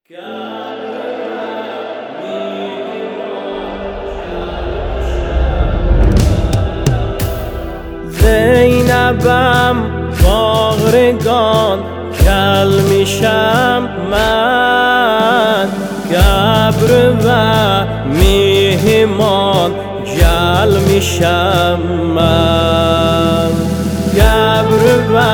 زینبم باغرگان کل میشم من، گبر و میهمان جل میشم من، گبر و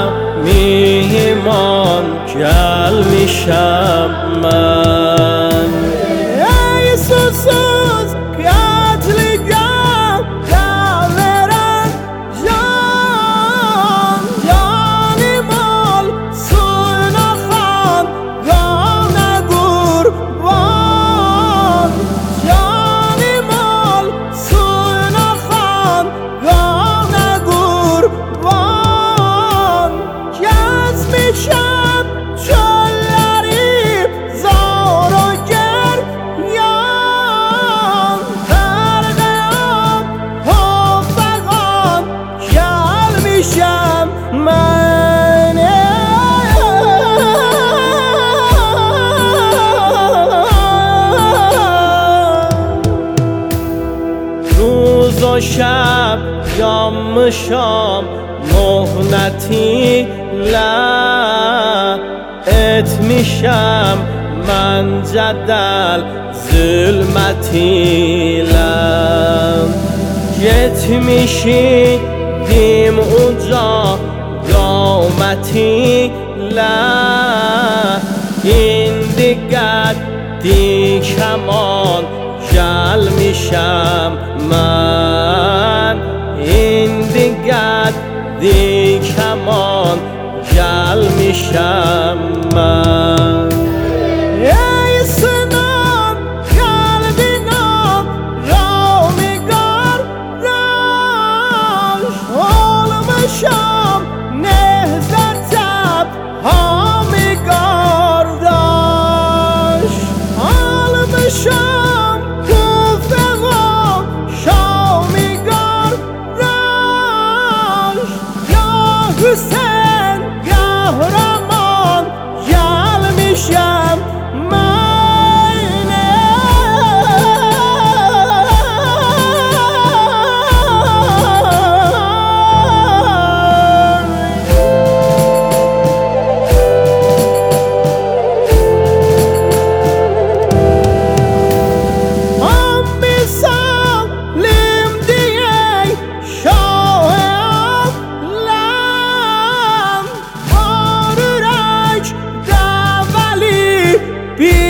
میهمان جل میشم من. ای سوسوز قتلگاه دلران جان، جانی مال سونا خان گان قربان، جانی مال سونا خان گان قربان. جز میشم چلری زار و گریان، غرقم حفقان جل میشم من. روز و شب یام شام مهنتی لعت میشم من، جدل ظلمتی لم جت میشی دیم اونجا قامتی له، این دیگر دی کمان جل میشم من، این دیگر دی کمان جل میشم من. ای سنم قلبینم رامیگار راش، حالمشم نهزتم هامیگار داش، حالمشم کوفقم شامیگار راش. یا حسین قهرمان جل میشم من. Be